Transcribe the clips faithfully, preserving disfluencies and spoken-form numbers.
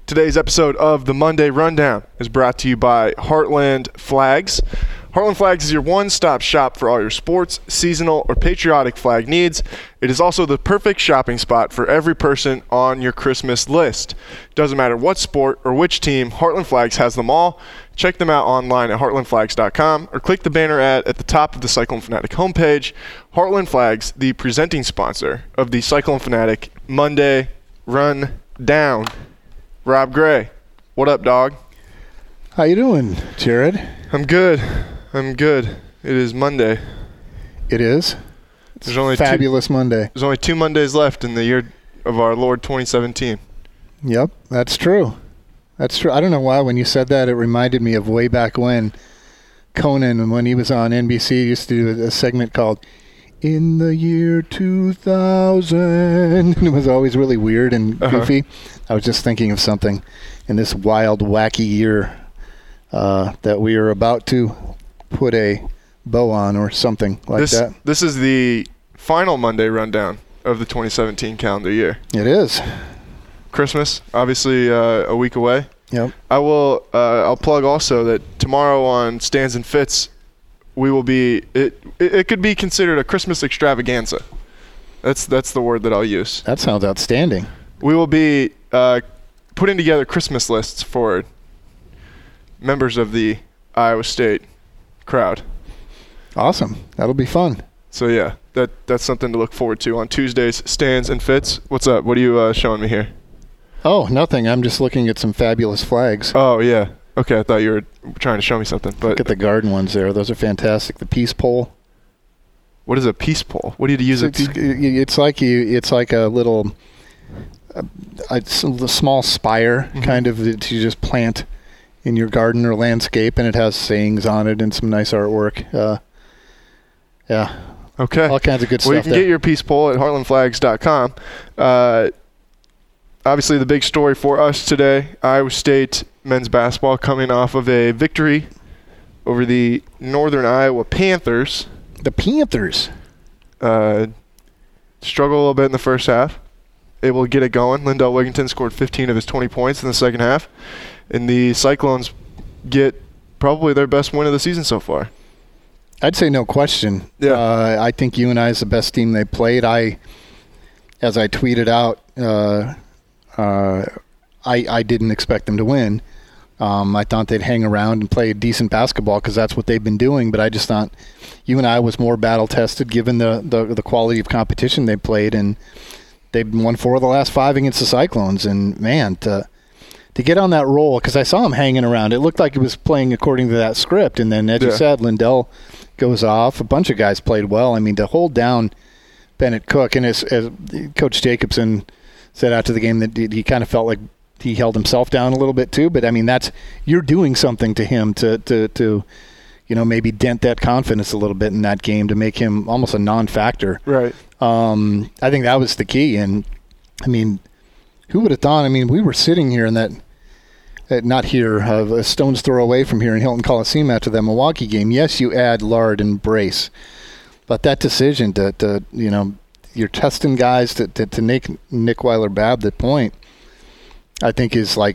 Today's episode of the Monday Rundown is brought to you by Heartland Flags. Heartland Flags is your one-stop shop for all your sports, seasonal, or patriotic flag needs. It is also the perfect shopping spot for every person on your Christmas list. Doesn't matter what sport or which team, Heartland Flags has them all. Check them out online at heartland flags dot com or click the banner ad at the top of the Cyclone Fanatic homepage. Heartland Flags, the presenting sponsor of the Cyclone Fanatic Monday Rundown. Rob Gray, what up, dog? How you doing, Jared? I'm good. I'm good. It is Monday. It is. It's there's only fabulous two, Monday. There's only two Mondays left in the year of our Lord twenty seventeen. Yep, that's true. That's true. I don't know why when you said that, it reminded me of way back when Conan, when he was on N B C, used to do a segment called In the Year two thousand. And it was always really weird and goofy. Uh-huh. I was just thinking of something in this wild, wacky year uh, that we are about to put a bow on or something like this, that. This is the final Monday Rundown of the twenty seventeen calendar year. It is. Christmas, obviously uh, a week away. Yep. I will. Uh, I'll plug also that tomorrow on Stands and Fits, we will be. It, it it could be considered a Christmas extravaganza. That's that's the word that I'll use. That sounds outstanding. We will be uh, putting together Christmas lists for members of the Iowa State crowd. Awesome. That'll be fun. So yeah, that that's something to look forward to on Tuesdays. Stands and Fits. What's up? What are you uh, showing me here? Oh, nothing. I'm just looking at some fabulous flags. Oh, yeah. Okay, I thought you were trying to show me something. But look at the garden ones there. Those are fantastic. The peace pole. What is a peace pole? What do you use it's, it? It's like you. It's like a little, a, a small spire, mm-hmm. kind of that you just plant in your garden or landscape, and it has sayings on it and some nice artwork. Uh, yeah. Okay. All kinds of good well, stuff. Well, you can there. get your peace pole at heartland flags dot com. Uh, Obviously, the big story for us today, Iowa State men's basketball coming off of a victory over the Northern Iowa Panthers. The Panthers. Uh, struggled a little bit in the first half. Able to get it going. Lindell Wigginton scored fifteen of his twenty points in the second half. And the Cyclones get probably their best win of the season so far. I'd say no question. Yeah. Uh, I think U N I is the best team they played. I, as I tweeted out, uh, Uh, I, I didn't expect them to win. Um, I thought they'd hang around and play decent basketball because that's what they've been doing. But I just thought U N I was more battle-tested given the, the, the quality of competition they played. And they've won four of the last five against the Cyclones. And, man, to, to get on that roll, because I saw them hanging around. It looked like it was playing according to that script. And then, as yeah. you said, Lindell goes off. A bunch of guys played well. I mean, to hold down Bennett Cook, and as, as Coach Jacobson – said after the game that he kind of felt like he held himself down a little bit too. But I mean, that's you're doing something to him to to to you know maybe dent that confidence a little bit in that game to make him almost a non-factor. Right. Um, I think that was the key. And I mean, who would have thought? I mean, we were sitting here in that, uh, not here, uh, a stone's throw away from here in Hilton Coliseum after that Milwaukee game. Yes, you add Lard and Brace, but that decision to to you know. You're testing guys to, to, to make Nick Weiler-Babb the point, I think is like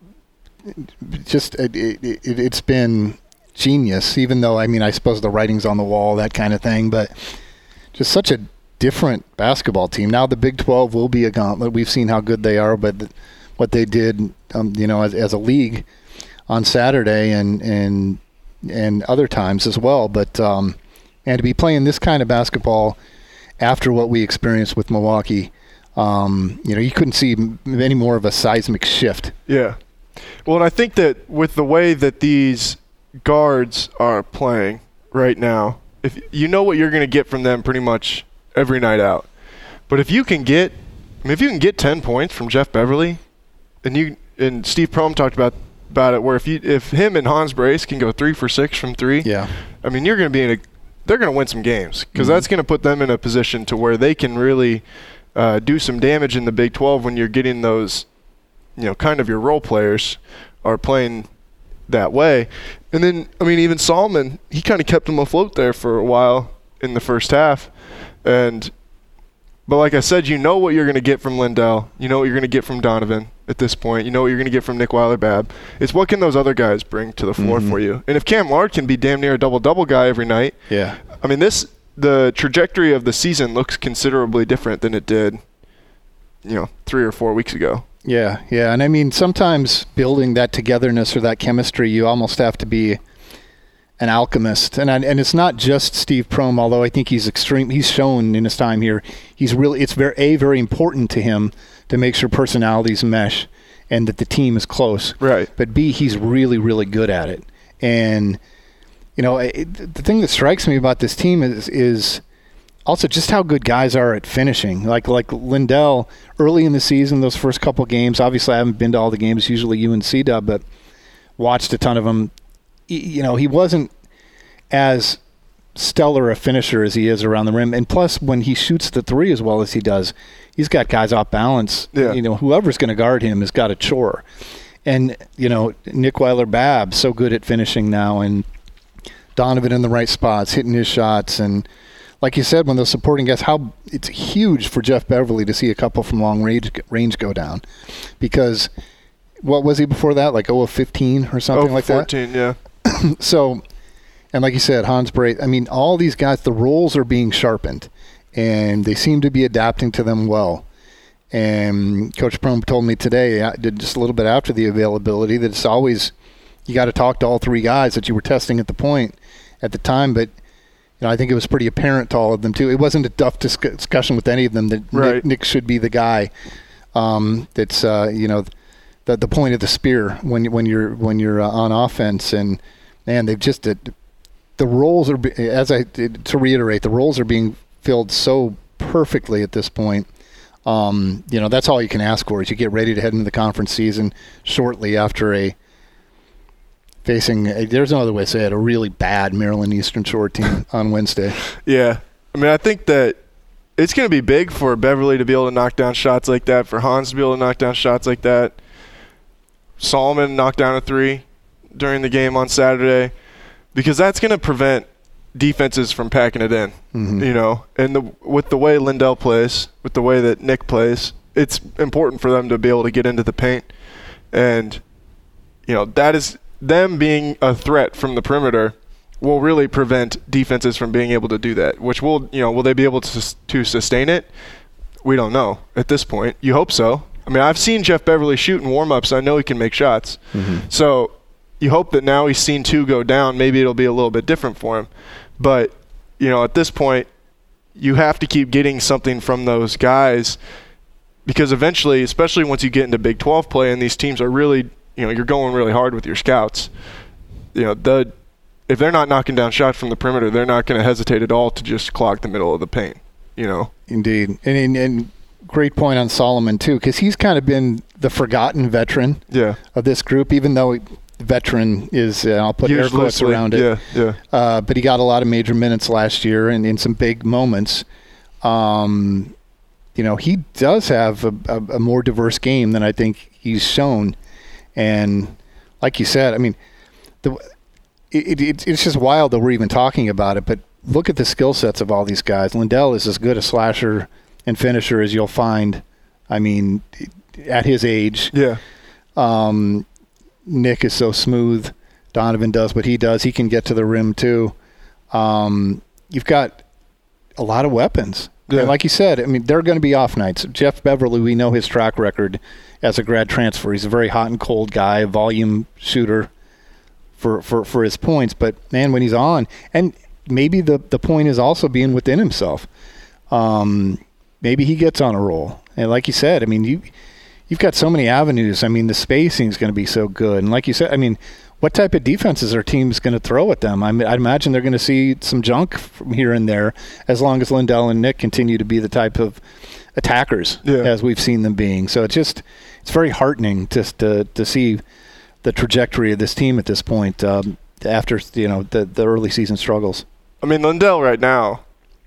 just it, it, it, it's been genius, even though, I mean, I suppose the writing's on the wall, that kind of thing, but just such a different basketball team. Now the Big twelve will be a gauntlet. We've seen how good they are, but the, what they did, um, you know, as, as a league on Saturday and, and, and other times as well. But, um, and to be playing this kind of basketball after what we experienced with Milwaukee, um, you know, you couldn't see any more of a seismic shift. Yeah. Well, and I think that with the way that these guards are playing right now, if you know what you're going to get from them pretty much every night out. But if you can get, I mean, if you can get ten points from Jeff Beverly, and you and Steve Prohm talked about about it, where if you if him and Hans Brace can go three for six from three, yeah, I mean, you're going to be in a they're going to win some games because mm-hmm. that's going to put them in a position to where they can really uh, do some damage in the Big twelve when you're getting those, you know, kind of your role players are playing that way. And then, I mean, even Solomon, he kind of kept them afloat there for a while in the first half. And but like I said, you know what you're going to get from Lindell. You know what you're going to get from Donovan. at this point. You know what you're going to get from Nick Weiler-Babb. It's what can those other guys bring to the floor Mm-hmm. for you. And if Cam Lard can be damn near a double-double guy every night, Yeah. I mean, this the trajectory of the season looks considerably different than it did, you know, three or four weeks ago. Yeah, yeah. And I mean, sometimes building that togetherness or that chemistry, you almost have to be an alchemist. And I, and it's not just Steve Prohm, although I think he's extreme. He's shown in his time here, he's really, it's very, A, very important to him to make sure personalities mesh and that the team is close. Right. But B, he's really, really good at it. And, you know, it, the thing that strikes me about this team is is also just how good guys are at finishing. Like like Lindell, early in the season, those first couple games, obviously I haven't been to all the games, usually you and C-Dub, but watched a ton of them. You know, he wasn't as stellar a finisher as he is around the rim. And plus, when he shoots the three as well as he does, he's got guys off balance. Yeah. You know, whoever's going to guard him has got a chore. And, you know, Nick Weiler-Babb, so good at finishing now, and Donovan in the right spots, hitting his shots. And like you said, when those supporting guys, how it's huge for Jeff Beverly to see a couple from long range, range go down. Because what was he before that? Like oh of fifteen or something like fourteen, that? yeah. So, and like you said, Hans Bray, I mean, all these guys, the roles are being sharpened, and they seem to be adapting to them well. And Coach Prohm told me today, I did just a little bit after the availability, that it's always, you got to talk to all three guys that you were testing at the point at the time. But, you know, I think it was pretty apparent to all of them, too. It wasn't a tough dis- discussion with any of them that Right. Nick, Nick should be the guy um, that's, uh, you know, the the point of the spear when when you're when you're uh, on offense. And man, they've just uh, the roles are, as I to reiterate, the roles are being filled so perfectly at this point. Um, you know, that's all you can ask for, is you get ready to head into the conference season shortly after a facing a, there's no other way to say it, a really bad Maryland Eastern Shore team on Wednesday. Yeah. I mean, I think that it's going to be big for Beverly to be able to knock down shots like that, for Hans to be able to knock down shots like that. Solomon knocked down a three during the game on Saturday, because that's going to prevent defenses from packing it in, Mm-hmm. you know. And the, with the way Lindell plays, with the way that Nick plays, it's important for them to be able to get into the paint. And, you know, that is them being a threat from the perimeter will really prevent defenses from being able to do that, which will, you know, will they be able to to sustain it? We don't know at this point. You hope so. I mean, I've seen Jeff Beverly shoot in warm-ups. I know he can make shots. Mm-hmm. So you hope that now he's seen two go down, maybe it'll be a little bit different for him. But, you know, at this point, you have to keep getting something from those guys, because eventually, especially once you get into Big twelve play and these teams are really, you know, you're going really hard with your scouts, you know, the if they're not knocking down shots from the perimeter, they're not going to hesitate at all to just clog the middle of the paint, you know. Indeed. And, and, and great point on Solomon, too, because he's kind of been the forgotten veteran Yeah. of this group, even though veteran is, uh, I'll put air Used quotes loosely. around it. Yeah, yeah. Uh, but he got a lot of major minutes last year and in some big moments. Um, you know, he does have a, a, a more diverse game than I think he's shown. And like you said, I mean, the it, it, it's just wild that we're even talking about it, but look at the skill sets of all these guys. Lindell is as good a slasher and finisher as you'll find, I mean, at his age. Yeah. Um, Nick is so smooth. Donovan does what he does. He can get to the rim, too. Um, you've got a lot of weapons. Yeah. And like you said, I mean, there are going to be off nights. Jeff Beverly, we know his track record as a grad transfer. He's a very hot and cold guy, a volume shooter for, for, for his points. But, man, when he's on, and maybe the, the point is also being within himself. Um, maybe he gets on a roll. And like you said, I mean, you – you've got so many avenues. I mean, the spacing is going to be so good. And like you said, I mean, what type of defenses are teams going to throw at them? I mean, I'd imagine they're going to see some junk from here and there as long as Lindell and Nick continue to be the type of attackers yeah. as we've seen them being. So it's just it's very heartening just to, to see the trajectory of this team at this point um, after, you know, the, the early season struggles. I mean, Lindell right now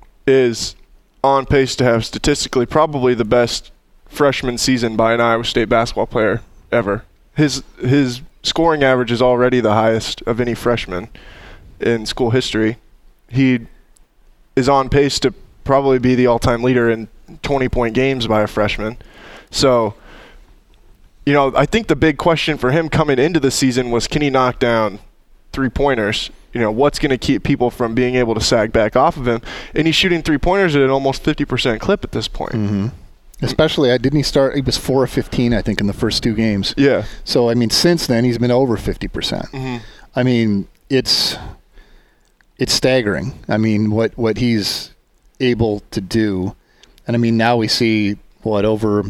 is on pace to have statistically probably the best freshman season by an Iowa State basketball player ever. His his scoring average is already the highest of any freshman in school history. He is on pace to probably be the all-time leader in twenty-point games by a freshman. So, you know, I think the big question for him coming into the season was, can he knock down three-pointers? You know, what's going to keep people from being able to sag back off of him? And he's shooting three-pointers at an almost fifty percent clip at this point. Mm-hmm. Especially, didn't he start, he was four of fifteen, I think, in the first two games. Yeah. So, I mean, since then, he's been over fifty percent. Mm-hmm. I mean, it's it's staggering. I mean, what, what he's able to do. And, I mean, now we see, what, over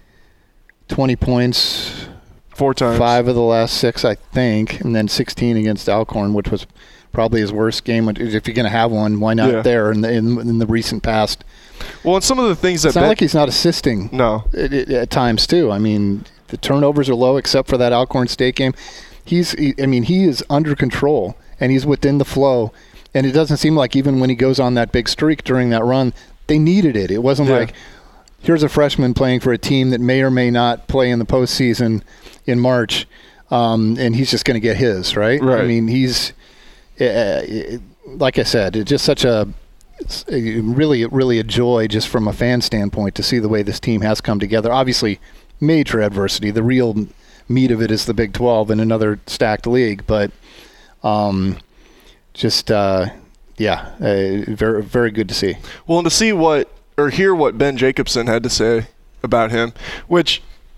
twenty points, four times, five of the last six, I think, and then sixteen against Alcorn, which was probably his worst game. If you're going to have one, why not yeah. there in the in, in the recent past? Well, and some of the things that it's not ben, like he's not assisting. No, at, at times too. I mean, the turnovers are low except for that Alcorn State game. He's, he, I mean, he is under control and he's within the flow. And it doesn't seem like even when he goes on that big streak during that run, they needed it. It wasn't yeah. like, here's a freshman playing for a team that may or may not play in the postseason in March, um, and he's just going to get his, right? Right. I mean, he's, uh, like I said, it's just such a, a, really, really a joy just from a fan standpoint to see the way this team has come together. Obviously, major adversity. The real meat of it is the Big twelve in another stacked league, but um, just, uh, yeah, uh, very, very good to see. Well, and to see what, or hear what Ben Jacobson had to say about him, which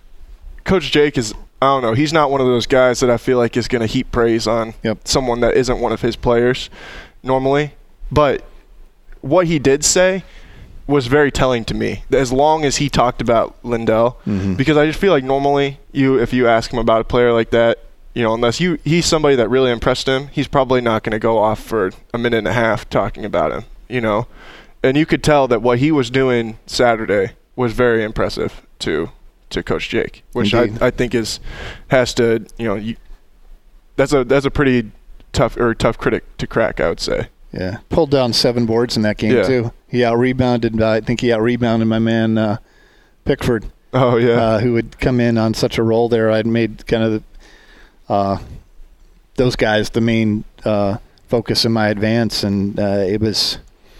Coach Jake is, I don't know, he's not one of those guys that I feel like is going to heap praise on yep. someone that isn't one of his players normally. But what he did say was very telling to me, as long as he talked about Lindell, mm-hmm. because I just feel like normally you, if you ask him about a player like that, you know, unless you he's somebody that really impressed him, he's probably not going to go off for a minute and a half talking about him, you know. And you could tell that what he was doing Saturday was very impressive to to Coach Jake, which I, I think is has to, you know, you, that's a that's a pretty tough or tough critic to crack, I would say. Yeah, pulled down seven boards in that game yeah. too. He out rebounded. Uh, I think he out rebounded my man uh, Pickford. Oh yeah, uh, who would come in on such a roll there. I'd made kind of the, uh, those guys the main uh, focus in my advance, and uh, it was.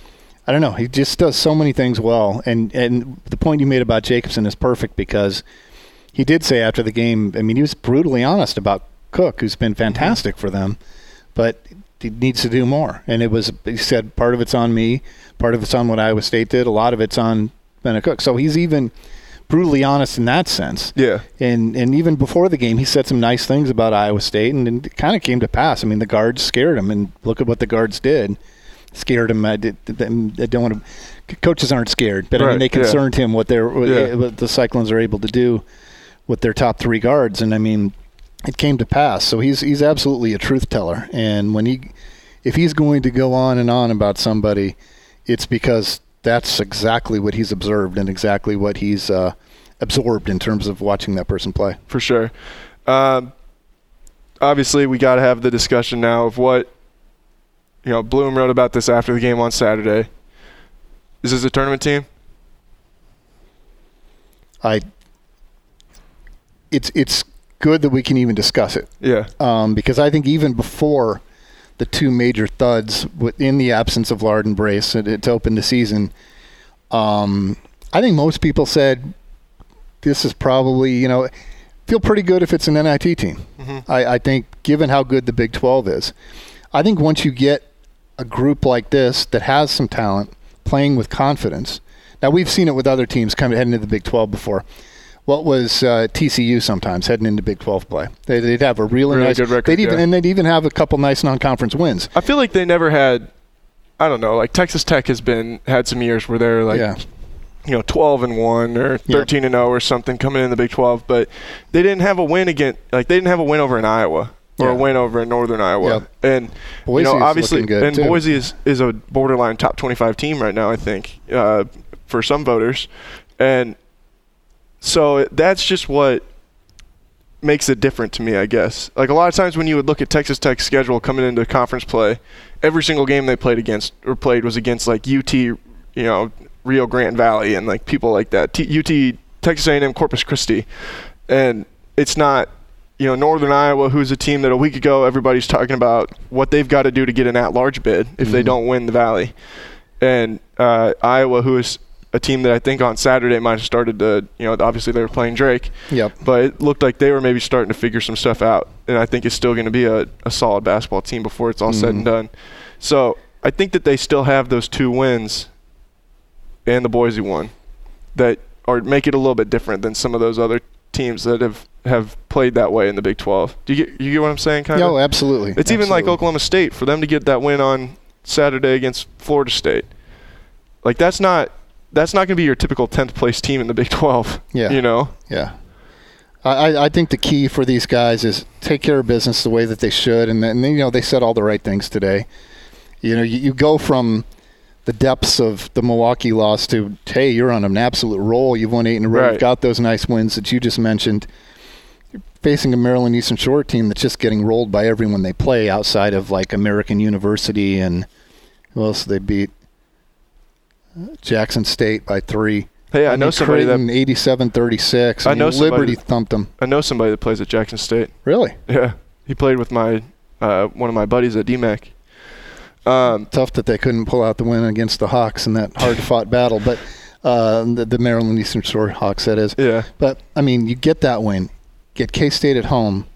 I don't know. He just does so many things well. And, and the point you made about Jacobson is perfect because he did say after the game, I mean, he was brutally honest about Cook, who's been fantastic for them, but he needs to do more. And it was, he said, part of it's on me, part of it's on what Iowa State did, a lot of it's on Ben Cook. So he's even brutally honest in that sense. Yeah. And and even before the game, he said some nice things about Iowa State, and, and it kind of came to pass. I mean, the guards scared him, and look at what the guards did. Scared him. I, did, I don't want to. Coaches aren't scared, but right, I mean they concerned yeah. him what they're yeah. what the Cyclones are able to do with their top three guards, and I mean it came to pass. So he's he's absolutely a truth teller, and when he if he's going to go on and on about somebody, it's because that's exactly what he's observed and exactly what he's uh, absorbed in terms of watching that person play. For sure. Um, obviously, we got to have the discussion now of what. You know, Bloom wrote about this after the game on Saturday. Is this a tournament team? I. It's it's good that we can even discuss it. Yeah. Um, because I think even before the two major thuds, in the absence of Lard and Brace, to open the season, um, I think most people said this is probably, you know, feel pretty good if it's an N I T team. Mm-hmm. I, I think given how good the Big twelve is, I think once you get a group like this that has some talent playing with confidence. Now, we've seen it with other teams kind of heading into the Big twelve before. What was uh, T C U sometimes heading into Big twelve play? They, they'd have a really, really nice good record, they'd even, yeah. and they'd even have a couple nice non-conference wins. I feel like they never had, I don't know, like Texas Tech has been had some years where they're like, yeah. you know, twelve and one or thirteen and oh or something coming in the Big twelve, but they didn't have a win against, like they didn't have a win over in Iowa. Or yeah. a win over in Northern Iowa. Yep. And, Boise you know, obviously, good and too. Boise is, is a borderline top twenty-five team right now, I think, uh, for some voters. And so that's just what makes it different to me, I guess. Like a lot of times when you would look at Texas Tech's schedule coming into conference play, every single game they played against or played was against like U T, you know, Rio Grande Valley and like people like that. T- U T, Texas A and M, Corpus Christi. And it's not, you know, Northern Iowa, who's a team that a week ago everybody's talking about what they've got to do to get an at-large bid if mm-hmm. they don't win the Valley. And uh, Iowa, who is a team that I think on Saturday might have started to, you know, obviously they were playing Drake. Yep. But it looked like they were maybe starting to figure some stuff out. And I think it's still going to be a, a solid basketball team before it's all mm-hmm. said and done. So I think that they still have those two wins and the Boise one that are make it a little bit different than some of those other teams that have, have played that way in the Big twelve. Do you get, you get what I'm saying? Kind of? No, absolutely. It's absolutely. even like Oklahoma State, for them to get that win on Saturday against Florida State. Like, that's not that's not going to be your typical tenth place team in the Big twelve. Yeah. You know? Yeah. I, I think the key for these guys is take care of business the way that they should, and then, you know, they said all the right things today. You know, you, you go from the depths of the Milwaukee loss to, hey, you're on an absolute roll. You've won eight in a row. Right. You've got those nice wins that you just mentioned. You're facing a Maryland Eastern Shore team that's just getting rolled by everyone they play outside of, like, American University, and who else did they beat? Jackson State by three. Hey, I, I know mean, somebody Creighton, that eighty-seven thirty-six. I, I know mean, Liberty that, thumped them. I know somebody that plays at Jackson State. Really? Yeah, he played with my uh, one of my buddies at D M A C. Um, Tough that they couldn't pull out the win against the Hawks in that hard-fought battle, but uh, the, the Maryland Eastern Shore Hawks, that is. Yeah. But I mean, you get that win, get K-State at home.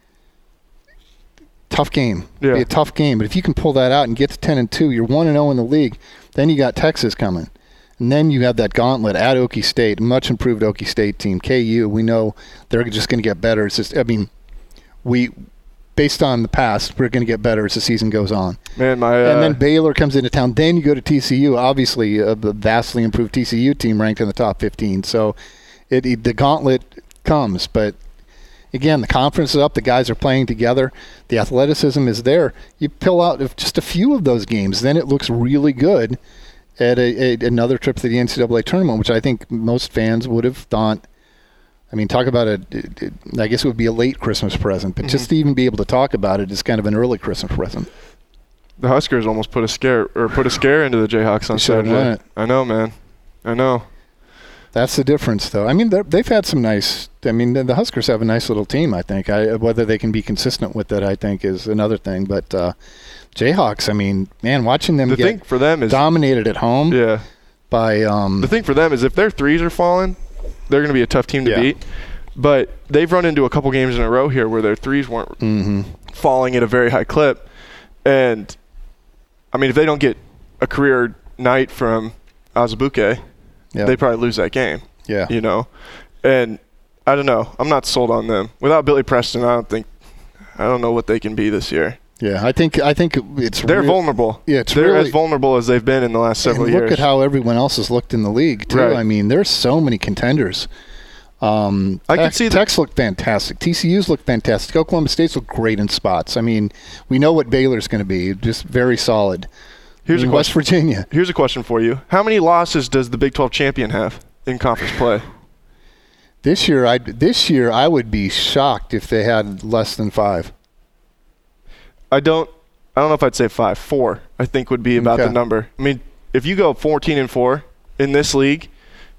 Tough game. Yeah. Be a tough game, but if you can pull that out and get to ten and two, you're one and zero in the league. Then you got Texas coming. And then you have that gauntlet at Okie State, much improved Okie State team. K U, we know they're just going to get better. It's just, I mean, we, based on the past, we're going to get better as the season goes on. Man, my uh, and then Baylor comes into town. Then you go to T C U, obviously a vastly improved T C U team ranked in the top fifteen. So it, it the gauntlet comes, but again, the conference is up. The guys are playing together. The athleticism is there. You pull out just a few of those games, then it looks really good at a, a, another trip to the N C double A tournament, which I think most fans would have thought. I mean, talk about it. it, it I guess it would be a late Christmas present, but mm-hmm. just to even be able to talk about it is kind of an early Christmas present. The Huskers almost put a scare or put a scare into the Jayhawks on Saturday. I know, man. I know. That's the difference, though. I mean, they've had some nice – I mean, the Huskers have a nice little team, I think. I, whether they can be consistent with it, I think, is another thing. But uh, Jayhawks, I mean, man, watching them the get thing for them is, dominated at home yeah. by um, – The thing for them is if their threes are falling, they're going to be a tough team to yeah. beat. But they've run into a couple games in a row here where their threes weren't mm-hmm. falling at a very high clip. And, I mean, if they don't get a career night from Azubuike – Yep. they probably lose that game. Yeah. You know? And I don't know. I'm not sold on them. Without Billy Preston, I don't think – I don't know what they can be this year. Yeah, I think I think it's They're real, vulnerable. Yeah, it's They're really, as vulnerable as they've been in the last several and look years. Look at how everyone else has looked in the league, too. Right. I mean, there's so many contenders. Um, I Tech, can see Tech's look fantastic. T C U's look fantastic. Oklahoma State's look great in spots. I mean, we know what Baylor's going to be, just very solid. Here's I mean, a West Virginia. Here's a question for you. How many losses does the Big twelve champion have in conference play? This year, I this year I would be shocked if they had less than five. I don't. I don't know if I'd say five. Four, I think, would be about okay. the number. I mean, if you go fourteen and four in this league,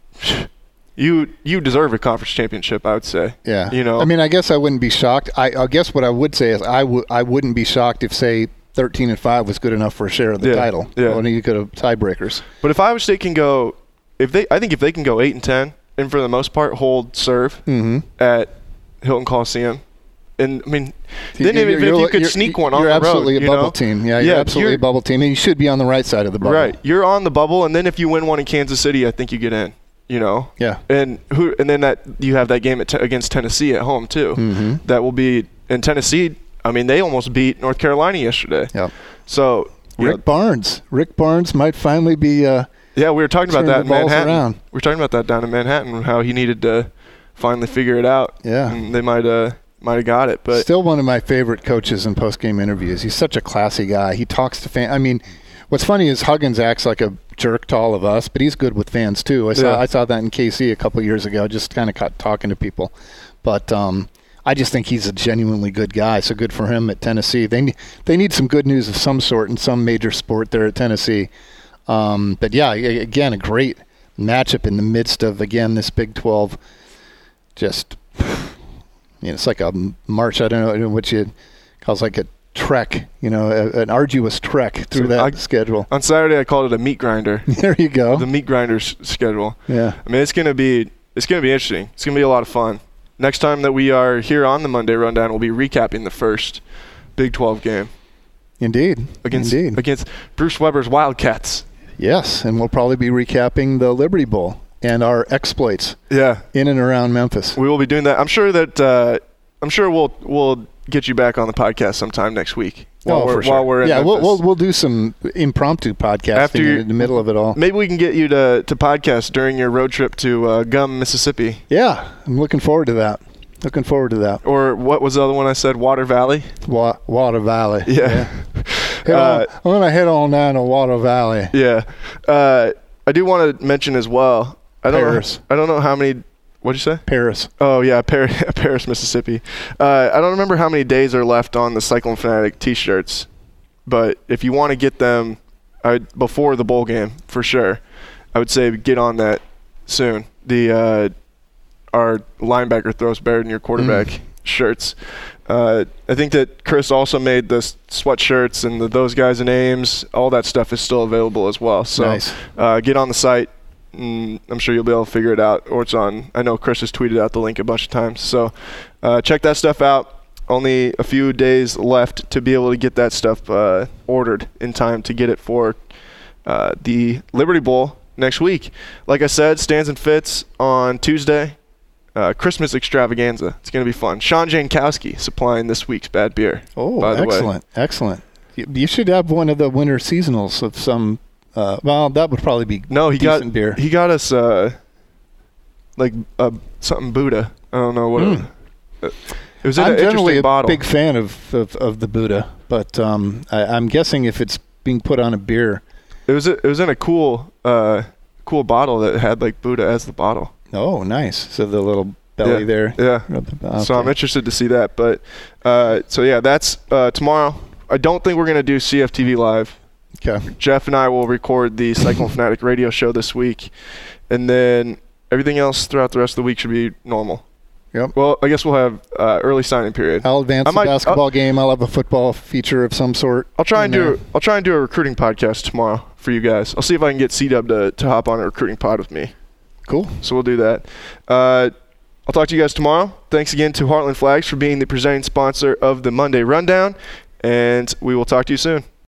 you you deserve a conference championship. I would say. Yeah. You know. I mean, I guess I wouldn't be shocked. I, I guess what I would say is I would I wouldn't be shocked if, say, thirteen and five was good enough for a share of the yeah, title. Yeah. When you could have tiebreakers. But if Iowa State can go, if they, I think if they can go eight and ten, and for the most part hold serve mm-hmm. at Hilton Coliseum, and I mean, you're, then even if you could you're, sneak one you're on the road, you're absolutely a bubble know? team. Yeah, yeah you're absolutely a bubble team, and you should be on the right side of the bubble. Right, you're on the bubble, and then if you win one in Kansas City, I think you get in. You know. Yeah. And who? And then that you have that game at te- against Tennessee at home too. Mm-hmm. That will be in Tennessee. I mean, they almost beat North Carolina yesterday. Yeah. So Rick know, Barnes, Rick Barnes might finally be. Uh, yeah, we were talking about that in Manhattan. Around. We were talking about that down in Manhattan, how he needed to finally figure it out. Yeah. And they might uh might have got it, but still one of my favorite coaches in post-game interviews. He's such a classy guy. He talks to fans. I mean, what's funny is Huggins acts like a jerk to all of us, but he's good with fans too. I saw yeah. I saw that in K C a couple of years ago, just kind of caught talking to people. But um, I just think he's a genuinely good guy. So good for him at Tennessee. They need, they need some good news of some sort in some major sport there at Tennessee. Um, but yeah, again, a great matchup in the midst of again this Big twelve. Just, you know, it's like a march. I don't know what you calls like a trek, you know, a, an arduous trek through So that I- schedule. On Saturday, I called it a meat grinder. There you go. The meat grinder's schedule. Yeah. I mean, it's gonna be it's gonna be interesting. It's gonna be a lot of fun. Next time that we are here on the Monday Rundown, we'll be recapping the first Big twelve game Indeed. against Indeed. against Bruce Weber's Wildcats. Yes, and we'll probably be recapping the Liberty Bowl and our exploits Yeah, in and around Memphis. we will be doing that. I'm sure that uh, I'm sure we'll we'll get you back on the podcast sometime next week. While oh, we're, for sure. While we're in yeah, we'll, Memphis. we'll we'll do some impromptu podcasting After you- in the middle of it all. Maybe we can get you to to podcast during your road trip to uh, Gum, Mississippi, Yeah, I'm looking forward to that. Looking forward to that. or what was the other one I said? Water Valley. Wa- Water Valley. Yeah. Head Uh, on, I'm going to head on down to Water Valley. Yeah. Uh, I do want to mention as well. I don't Paris. know. I don't know how many. What'd you say? Paris. Oh yeah, Paris, Paris, Mississippi. Uh, I don't remember how many days are left on the Cyclone Fanatic T-shirts, but if you want to get them I, before the bowl game, for sure, I would say get on that soon. The uh, our linebacker throws better than your quarterback Mm. shirts. Uh, I think that Chris also made the s- sweatshirts and the those guys' names. All that stuff is still available as well. So Nice. uh, get on the site. Mm, I'm sure you'll be able to figure it out, or it's on. I know Chris has tweeted out the link a bunch of times. So uh, check that stuff out. Only a few days left to be able to get that stuff uh, ordered in time to get it for uh, the Liberty Bowl next week. Like I said, Stands and Fits on Tuesday. Uh, Christmas extravaganza. It's going to be fun. Sean Jankowski supplying this week's bad beer. Oh, by the way. excellent. Excellent. You, you should have one of the winter seasonals of some, uh, well, that would probably be No, he decent got beer. he got us uh, like uh, something Buddha. I don't know what Mm. it, it was. In I'm an generally interesting a bottle. big fan of, of, of the Buddha, but um, I, I'm guessing if it's being put on a beer, It was a, it was in a cool uh, cool bottle that had like Buddha as the bottle. oh, nice. So the little belly Yeah. there. Yeah. Okay. So I'm interested to see that. But uh, so yeah, that's uh, tomorrow. I don't think we're gonna do C F T V live. Okay. Jeff and I will record the Cyclone Fanatic radio show this week, and then everything else throughout the rest of the week should be normal. Yep. Well, I guess we'll have uh, early signing period. I'll advance I the might- basketball game. I'll have a football feature of some sort. I'll try and in do there. I'll try and do a recruiting podcast tomorrow for you guys. I'll see if I can get C-Dub to, to hop on a recruiting pod with me. Cool. So we'll do that. Uh, I'll talk to you guys tomorrow. Thanks again to Heartland Flags for being the presenting sponsor of the Monday Rundown, and we will talk to you soon.